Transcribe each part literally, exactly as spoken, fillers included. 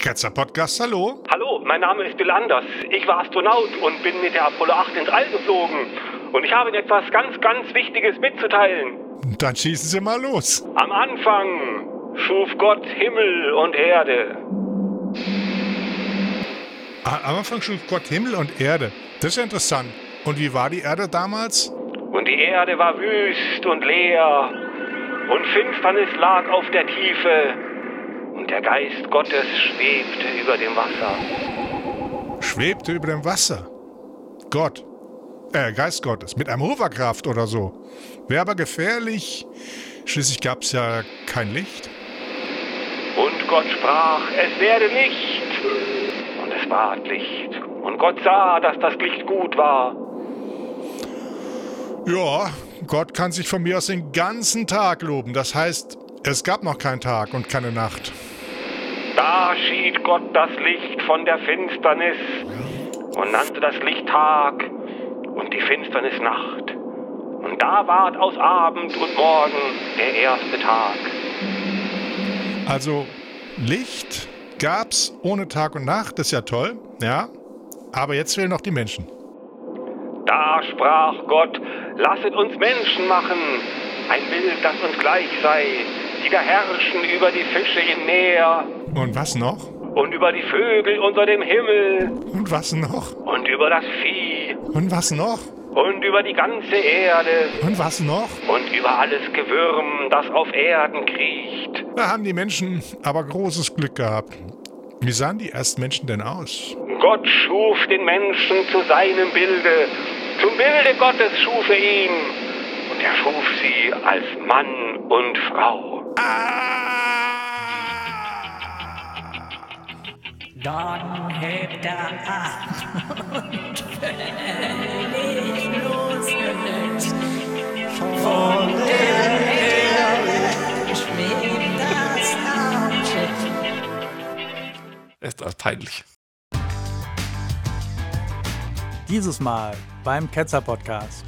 Ketzer Podcast, hallo. Hallo, mein Name ist Bill Anders. Ich war Astronaut und bin mit der Apollo acht ins All geflogen. Und ich habe Ihnen etwas ganz, ganz Wichtiges mitzuteilen. Dann schießen Sie mal los. Am Anfang schuf Gott Himmel und Erde. Am Anfang schuf Gott Himmel und Erde. Das ist ja interessant. Und wie war die Erde damals? Und die Erde war wüst und leer. Und Finsternis lag auf der Tiefe. Und der Geist Gottes schwebte über dem Wasser. Schwebte über dem Wasser? Gott. Äh, Geist Gottes. Mit einem Hoverkraft oder so. Wäre aber gefährlich. Schließlich gab es ja kein Licht. Und Gott sprach, es werde Licht. Und es ward Licht. Und Gott sah, dass das Licht gut war. Ja, Gott kann sich von mir aus den ganzen Tag loben. Das heißt, es gab noch keinen Tag und keine Nacht. Da schied Gott das Licht von der Finsternis und nannte das Licht Tag und die Finsternis Nacht. Und da ward aus Abend und Morgen der erste Tag. Also Licht gab's ohne Tag und Nacht, das ist ja toll, ja. Aber jetzt fehlen noch die Menschen. Da sprach Gott, lasset uns Menschen machen, ein Bild, das uns gleich sei, die da herrschen über die Fische im Meer. Und was noch? Und über die Vögel unter dem Himmel. Und was noch? Und über das Vieh. Und was noch? Und über die ganze Erde. Und was noch? Und über alles Gewürm, das auf Erden kriecht. Da haben die Menschen aber großes Glück gehabt. Wie sahen die ersten Menschen denn aus? Gott schuf den Menschen zu seinem Bilde. Zum Bilde Gottes schuf er ihn. Und er schuf sie als Mann und Frau. Ah! Dann hebt er ab und völlig losgelöst von der Erde schwebt das Raumschiff. Ist das peinlich. Dieses Mal beim Ketzer Podcast.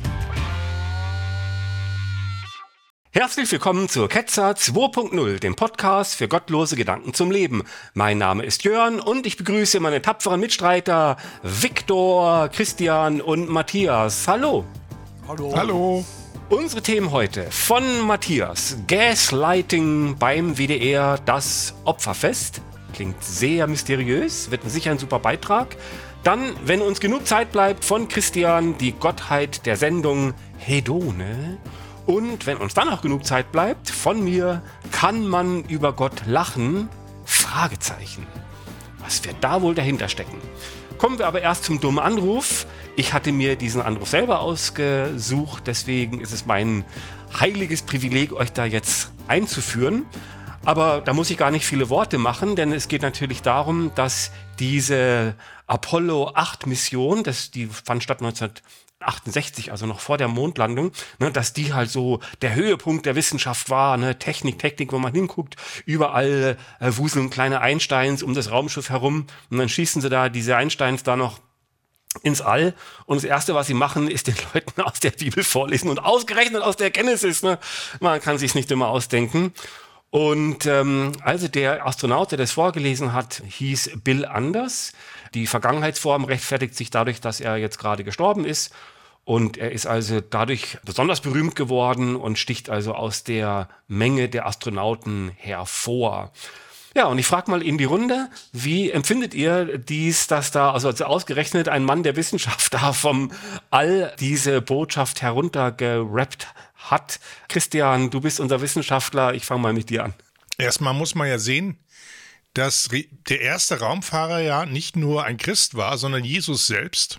Herzlich willkommen zur Ketzer zwei Punkt null, dem Podcast für gottlose Gedanken zum Leben. Mein Name ist Jörn und ich begrüße meine tapferen Mitstreiter Viktor, Christian und Matthias. Hallo. Hallo. Hallo. Unsere Themen heute von Matthias. Gaslighting beim W D R, das Opferfest. Klingt sehr mysteriös, wird sicher ein super Beitrag. Dann, wenn uns genug Zeit bleibt, von Christian die Gottheit der Sendung Hedone. Und wenn uns dann auch genug Zeit bleibt, von mir, kann man über Gott lachen? Fragezeichen. Was wird da wohl dahinter stecken? Kommen wir aber erst zum dummen Anruf. Ich hatte mir diesen Anruf selber ausgesucht, deswegen ist es mein heiliges Privileg, euch da jetzt einzuführen. Aber da muss ich gar nicht viele Worte machen, denn es geht natürlich darum, dass diese Apollo acht Mission, das, die fand statt neunzehnhundertachtundsechzig, also noch vor der Mondlandung, ne, dass die halt so der Höhepunkt der Wissenschaft war, ne, Technik, Technik, wo man hinguckt, überall äh, wuseln kleine Einsteins um das Raumschiff herum und dann schießen sie da diese Einsteins da noch ins All und das Erste, was sie machen, ist den Leuten aus der Bibel vorlesen und ausgerechnet aus der Genesis, ne, man kann sich's nicht immer ausdenken. Und ähm, also der Astronaut, der das vorgelesen hat, hieß Bill Anders. Die Vergangenheitsform rechtfertigt sich dadurch, dass er jetzt gerade gestorben ist. Und er ist also dadurch besonders berühmt geworden und sticht also aus der Menge der Astronauten hervor. Ja, und ich frage mal in die Runde, wie empfindet ihr dies, dass da also ausgerechnet ein Mann der Wissenschaft da vom All diese Botschaft heruntergerappt hat? Christian, du bist unser Wissenschaftler, ich fange mal mit dir an. Erstmal muss man ja sehen, dass der erste Raumfahrer ja nicht nur ein Christ war, sondern Jesus selbst.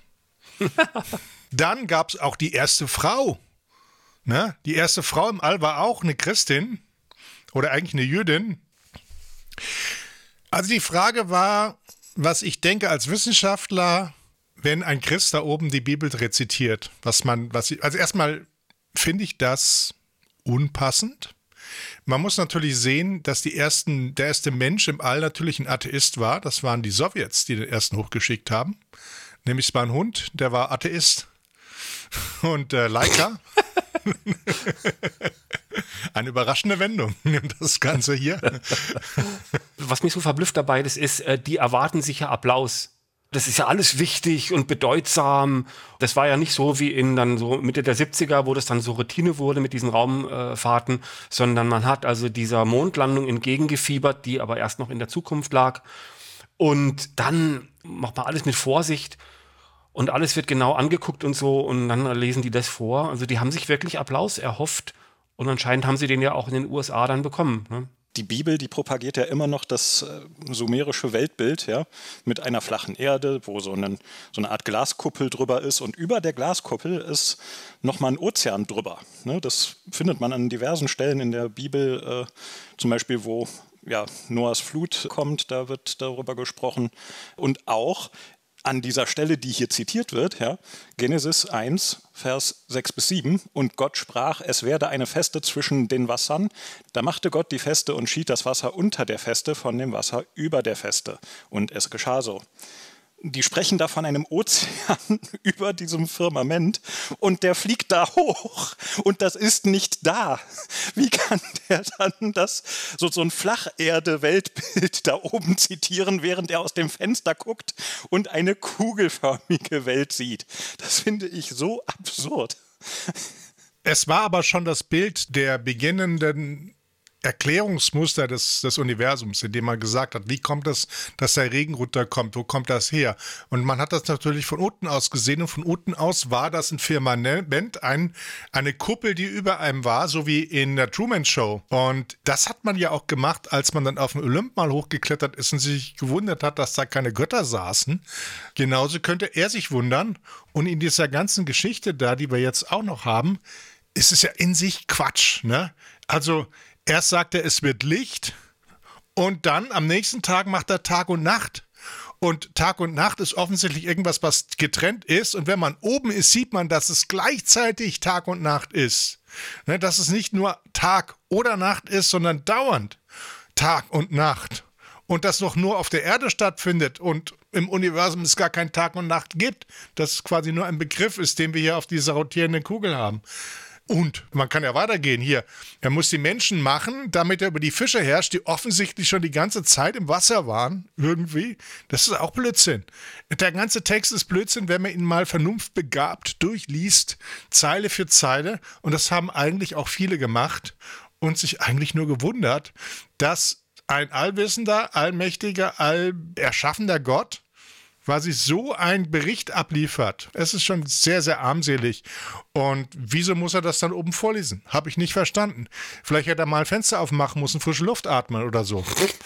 Dann gab es auch die erste Frau. Ne? Die erste Frau im All war auch eine Christin oder eigentlich eine Jüdin. Also die Frage war, was ich denke als Wissenschaftler, wenn ein Christ da oben die Bibel rezitiert, was man, was ich, also erstmal finde ich das unpassend. Man muss natürlich sehen, dass die ersten, der erste Mensch im All natürlich ein Atheist war. Das waren die Sowjets, die den ersten hochgeschickt haben. Nämlich es war ein Hund, der war Atheist. Und äh, Laika. Eine überraschende Wendung, das Ganze hier. was mich so verblüfft dabei ist, ist, äh, die erwarten sich ja Applaus. Das ist ja alles wichtig und bedeutsam. Das war ja nicht so wie in dann so Mitte der siebziger, wo das dann so Routine wurde mit diesen Raumfahrten, sondern man hat also dieser Mondlandung entgegengefiebert, die aber erst noch in der Zukunft lag. Und dann macht man alles mit Vorsicht und alles wird genau angeguckt und so und dann lesen die das vor. Also die haben sich wirklich Applaus erhofft und anscheinend haben sie den ja auch in den U S A dann bekommen, ne? Die Bibel, die propagiert ja immer noch das äh, sumerische Weltbild, ja, mit einer flachen Erde, wo so, einen, so eine Art Glaskuppel drüber ist und über der Glaskuppel ist nochmal ein Ozean drüber. Ne? Das findet man an diversen Stellen in der Bibel, äh, zum Beispiel wo ja, Noahs Flut kommt, da wird darüber gesprochen. Und auch an dieser Stelle, die hier zitiert wird, ja, Genesis eins, Vers sechs bis sieben, und Gott sprach, es werde eine Feste zwischen den Wassern. Da machte Gott die Feste und schied das Wasser unter der Feste von dem Wasser über der Feste. Und es geschah so. Die sprechen da von einem Ozean über diesem Firmament und der fliegt da hoch und das ist nicht da. Wie kann der dann das, so, so ein Flacherde-Weltbild da oben zitieren, während er aus dem Fenster guckt und eine kugelförmige Welt sieht? Das finde ich so absurd. Es war aber schon das Bild der beginnenden Erklärungsmuster des, des Universums, in dem man gesagt hat, wie kommt es, dass der Regen runterkommt, wo kommt das her? Und man hat das natürlich von unten aus gesehen und von unten aus war das ein Firmament, ein, eine Kuppel, die über einem war, so wie in der Truman Show. Und das hat man ja auch gemacht, als man dann auf den Olymp mal hochgeklettert ist und sich gewundert hat, dass da keine Götter saßen. Genauso könnte er sich wundern. Und in dieser ganzen Geschichte da, die wir jetzt auch noch haben, ist es ja in sich Quatsch, ne? Also erst sagt er, es wird Licht und dann am nächsten Tag macht er Tag und Nacht. Und Tag und Nacht ist offensichtlich irgendwas, was getrennt ist. Und wenn man oben ist, sieht man, dass es gleichzeitig Tag und Nacht ist. Ne, dass es nicht nur Tag oder Nacht ist, sondern dauernd Tag und Nacht. Und das noch nur auf der Erde stattfindet und im Universum es gar kein Tag und Nacht gibt. Das quasi nur ein Begriff ist, den wir hier auf dieser rotierenden Kugel haben. Und man kann ja weitergehen hier. Er muss die Menschen machen, damit er über die Fische herrscht, die offensichtlich schon die ganze Zeit im Wasser waren, irgendwie. Das ist auch Blödsinn. Der ganze Text ist Blödsinn, wenn man ihn mal vernunftbegabt durchliest, Zeile für Zeile. Und das haben eigentlich auch viele gemacht und sich eigentlich nur gewundert, dass ein allwissender, allmächtiger, allerschaffender Gott quasi so einen Bericht abliefert. Es ist schon sehr, sehr armselig. Und wieso muss er das dann oben vorlesen? Habe ich nicht verstanden. Vielleicht hätte er mal ein Fenster aufmachen müssen, frische Luft atmen oder so.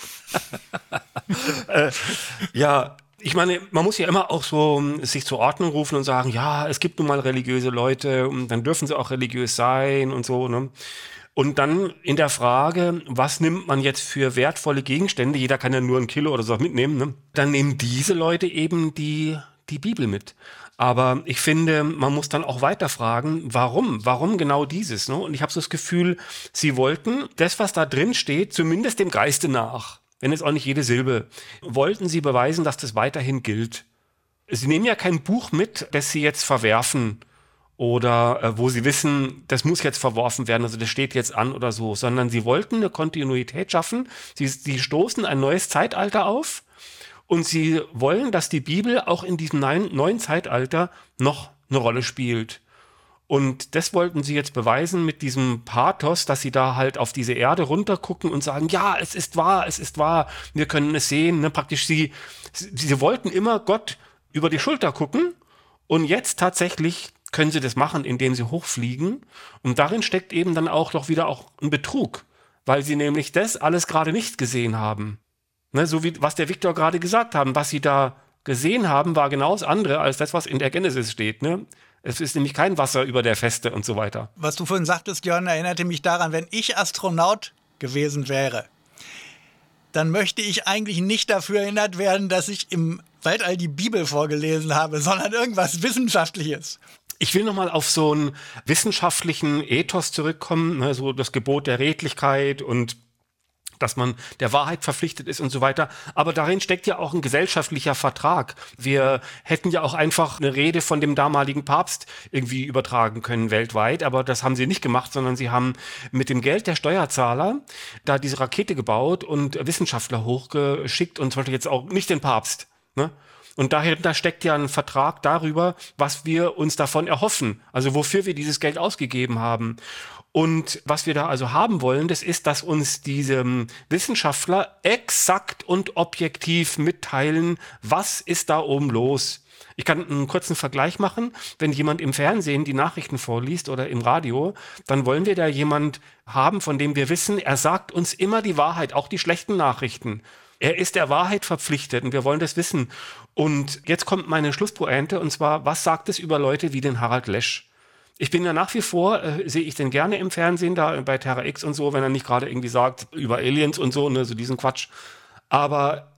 äh, ja, ich meine, man muss ja immer auch so sich zur Ordnung rufen und sagen, ja, es gibt nun mal religiöse Leute und dann dürfen sie auch religiös sein und so, ne? Und dann in der Frage, was nimmt man jetzt für wertvolle Gegenstände, jeder kann ja nur ein Kilo oder so mitnehmen, ne? Dann nehmen diese Leute eben die, die Bibel mit. Aber ich finde, man muss dann auch weiter fragen, warum? Warum genau dieses? Ne? Und ich habe so das Gefühl, sie wollten das, was da drin steht, zumindest dem Geiste nach, wenn jetzt auch nicht jede Silbe, wollten sie beweisen, dass das weiterhin gilt. Sie nehmen ja kein Buch mit, das sie jetzt verwerfen, oder äh, wo sie wissen, das muss jetzt verworfen werden, also das steht jetzt an oder so, sondern sie wollten eine Kontinuität schaffen. Sie, sie stoßen ein neues Zeitalter auf und sie wollen, dass die Bibel auch in diesem neuen, neuen Zeitalter noch eine Rolle spielt. Und das wollten sie jetzt beweisen mit diesem Pathos, dass sie da halt auf diese Erde runtergucken und sagen, ja, es ist wahr, es ist wahr, wir können es sehen. Ne? Praktisch sie, sie, sie wollten immer Gott über die Schulter gucken und jetzt tatsächlich können sie das machen, indem sie hochfliegen. Und darin steckt eben dann auch doch wieder auch ein Betrug, weil sie nämlich das alles gerade nicht gesehen haben. Ne, so wie was der Viktor gerade gesagt hat, was sie da gesehen haben, war genau das andere als das, was in der Genesis steht. Ne? Es ist nämlich kein Wasser über der Feste und so weiter. Was du vorhin sagtest, Jörn, erinnerte mich daran, wenn ich Astronaut gewesen wäre, dann möchte ich eigentlich nicht dafür erinnert werden, dass ich im Weltall die Bibel vorgelesen habe, sondern irgendwas Wissenschaftliches. Ich will nochmal auf so einen wissenschaftlichen Ethos zurückkommen, ne, so das Gebot der Redlichkeit und dass man der Wahrheit verpflichtet ist und so weiter. Aber darin steckt ja auch ein gesellschaftlicher Vertrag. Wir hätten ja auch einfach eine Rede von dem damaligen Papst irgendwie übertragen können weltweit, aber das haben sie nicht gemacht, sondern sie haben mit dem Geld der Steuerzahler da diese Rakete gebaut und Wissenschaftler hochgeschickt und zum Beispiel jetzt auch nicht den Papst, ne? Und daher, da steckt ja ein Vertrag darüber, was wir uns davon erhoffen, also wofür wir dieses Geld ausgegeben haben. Und was wir da also haben wollen, das ist, dass uns diese Wissenschaftler exakt und objektiv mitteilen, was ist da oben los. Ich kann einen kurzen Vergleich machen. Wenn jemand im Fernsehen die Nachrichten vorliest oder im Radio, dann wollen wir da jemand haben, von dem wir wissen, er sagt uns immer die Wahrheit, auch die schlechten Nachrichten. Er ist der Wahrheit verpflichtet und wir wollen das wissen. Und jetzt kommt meine Schlusspointe, und zwar, was sagt es über Leute wie den Harald Lesch? Ich bin ja nach wie vor, äh, sehe ich den gerne im Fernsehen, da bei Terra X und so, wenn er nicht gerade irgendwie sagt, über Aliens und so, ne, so diesen Quatsch. Aber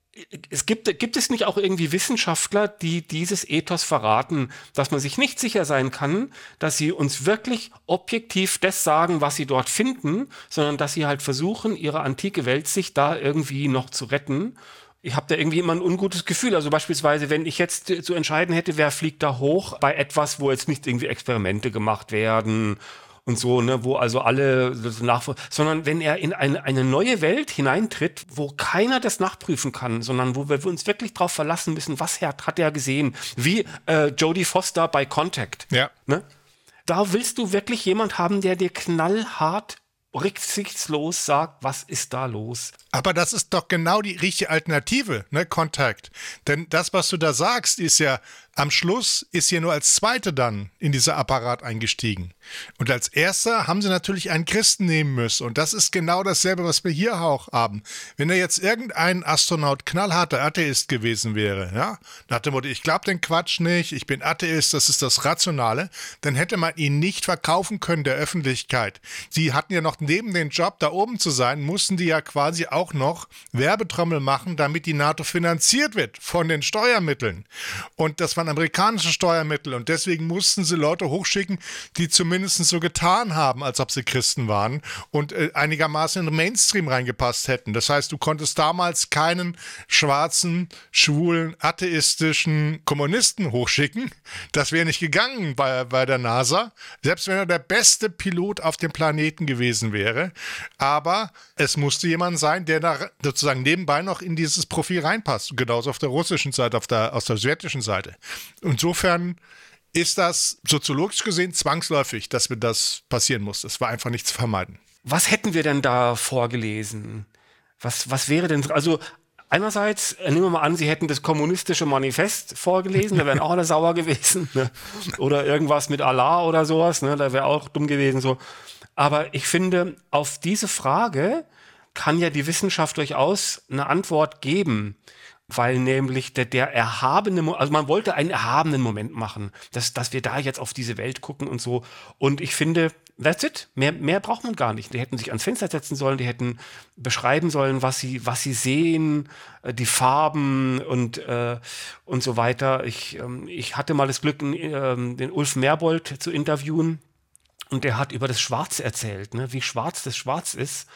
es gibt, gibt es nicht auch irgendwie Wissenschaftler, die dieses Ethos verraten, dass man sich nicht sicher sein kann, dass sie uns wirklich objektiv das sagen, was sie dort finden, sondern dass sie halt versuchen, ihre antike Weltsicht da irgendwie noch zu retten. Ich habe da irgendwie immer ein ungutes Gefühl. Also beispielsweise, wenn ich jetzt zu entscheiden hätte, wer fliegt da hoch bei etwas, wo jetzt nicht irgendwie Experimente gemacht werden und so, ne, wo also alle nach, sondern wenn er in eine, eine neue Welt hineintritt, wo keiner das nachprüfen kann, sondern wo wir uns wirklich darauf verlassen müssen, was hat, hat er gesehen, wie äh, Jodie Foster bei Contact. Ja. Ne? Da willst du wirklich jemand haben, der dir knallhart rücksichtslos sagt, was ist da los? Aber das ist doch genau die richtige Alternative, ne, Kontakt. Denn das, was du da sagst, ist ja, am Schluss ist hier nur als Zweite dann in dieser Apparat eingestiegen. Und als Erster haben sie natürlich einen Christen nehmen müssen. Und das ist genau dasselbe, was wir hier auch haben. Wenn er jetzt irgendein Astronaut knallharter Atheist gewesen wäre, ja, nach dem Motto, ich glaube den Quatsch nicht, ich bin Atheist, das ist das Rationale, dann hätte man ihn nicht verkaufen können der Öffentlichkeit. Sie hatten ja noch neben den Job da oben zu sein, mussten die ja quasi auch noch Werbetrommel machen, damit die NATO finanziert wird von den Steuermitteln. Und das waren amerikanische Steuermittel und deswegen mussten sie Leute hochschicken, die zumindest so getan haben, als ob sie Christen waren und äh, einigermaßen in den Mainstream reingepasst hätten. Das heißt, du konntest damals keinen schwarzen, schwulen, atheistischen Kommunisten hochschicken. Das wäre nicht gegangen bei, bei der NASA, selbst wenn er der beste Pilot auf dem Planeten gewesen wäre. Aber es musste jemand sein, der da sozusagen nebenbei noch in dieses Profil reinpasst. Genauso auf der russischen Seite, auf der, aus der sowjetischen Seite. Insofern ist das soziologisch gesehen zwangsläufig, dass mir das passieren muss. Es war einfach nicht zu vermeiden. Was hätten wir denn da vorgelesen? Was, was wäre denn, also einerseits, nehmen wir mal an, Sie hätten das kommunistische Manifest vorgelesen, da wären auch alle sauer gewesen. Ne? Oder irgendwas mit Allah oder sowas, ne? Da wäre auch dumm gewesen. So. Aber ich finde, auf diese Frage kann ja die Wissenschaft durchaus eine Antwort geben, weil nämlich der, der erhabene, Mo- also man wollte einen erhabenen Moment machen, dass, dass wir da jetzt auf diese Welt gucken und so. Und ich finde, that's it. Mehr, mehr braucht man gar nicht. Die hätten sich ans Fenster setzen sollen, die hätten beschreiben sollen, was sie, was sie sehen, äh, die Farben und, äh, und so weiter. Ich, ähm, ich hatte mal das Glück, ähm, den Ulf Merbold zu interviewen und der hat über das Schwarz erzählt, ne? Wie schwarz das Schwarz ist.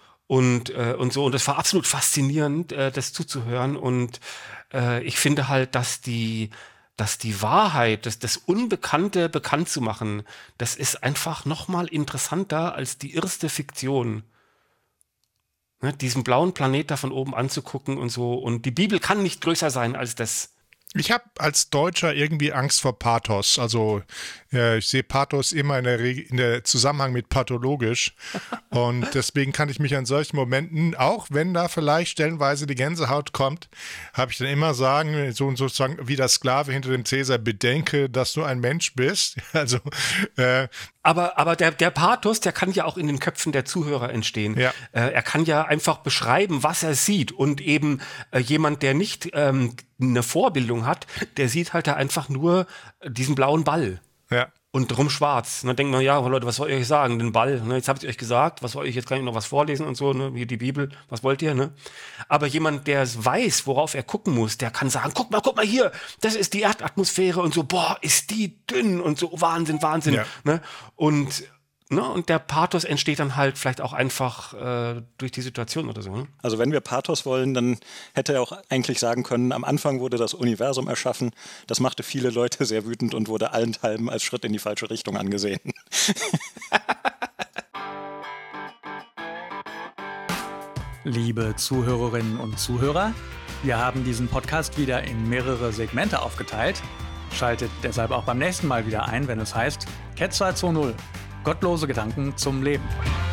Und, äh, und so, und das war absolut faszinierend, äh, das zuzuhören. Und äh, ich finde halt, dass die, dass die Wahrheit, das, das Unbekannte bekannt zu machen, das ist einfach nochmal interessanter als die irrste Fiktion. Ne, diesen blauen Planet da von oben anzugucken und so. Und die Bibel kann nicht größer sein als das. Ich habe als Deutscher irgendwie Angst vor Pathos. Also äh, ich sehe Pathos immer in der, Reg- in der Zusammenhang mit pathologisch. Und deswegen kann ich mich an solchen Momenten, auch wenn da vielleicht stellenweise die Gänsehaut kommt, habe ich dann immer sagen, so sozusagen wie der Sklave hinter dem Cäsar, bedenke, dass du ein Mensch bist. Also äh, Aber, aber der, der Pathos, der kann ja auch in den Köpfen der Zuhörer entstehen. Ja. Äh, er kann ja einfach beschreiben, was er sieht. Und eben äh, jemand, der nicht ähm, eine Vorbildung hat, der sieht halt da einfach nur diesen blauen Ball. ja. Und drum schwarz. Und dann denkt man, ja, Leute, was soll ich euch sagen? Den Ball, ne? Jetzt habt ihr euch gesagt, was soll ich, jetzt kann ich noch was vorlesen und so, ne? Wie die Bibel, was wollt ihr, ne? Aber jemand, der weiß, worauf er gucken muss, der kann sagen, guck mal, guck mal hier, das ist die Erdatmosphäre und so, boah, ist die dünn und so, Wahnsinn, Wahnsinn, Ja. ne? Und Ne? Und der Pathos entsteht dann halt vielleicht auch einfach äh, durch die Situation oder so. Ne? Also wenn wir Pathos wollen, dann hätte er auch eigentlich sagen können, am Anfang wurde das Universum erschaffen. Das machte viele Leute sehr wütend und wurde allenthalben als Schritt in die falsche Richtung angesehen. Liebe Zuhörerinnen und Zuhörer, wir haben diesen Podcast wieder in mehrere Segmente aufgeteilt. Schaltet deshalb auch beim nächsten Mal wieder ein, wenn es heißt Cat zwei zwei null. Gottlose Gedanken zum Leben.